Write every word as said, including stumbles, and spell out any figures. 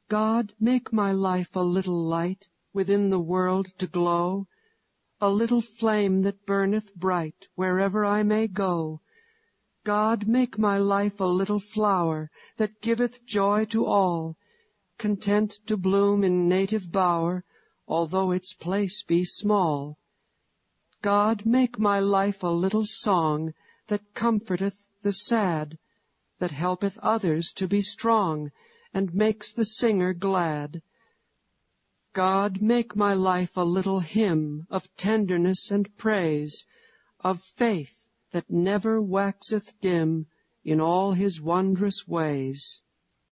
God, make my life a little light within the world to glow, a little flame that burneth bright wherever I may go. God, make my life a little flower that giveth joy to all, content to bloom in native bower, although its place be small. God, make my life a little song that comforteth the sad, that helpeth others to be strong, and makes the singer glad. God, make my life a little hymn of tenderness and praise, of faith that never waxeth dim in all his wondrous ways.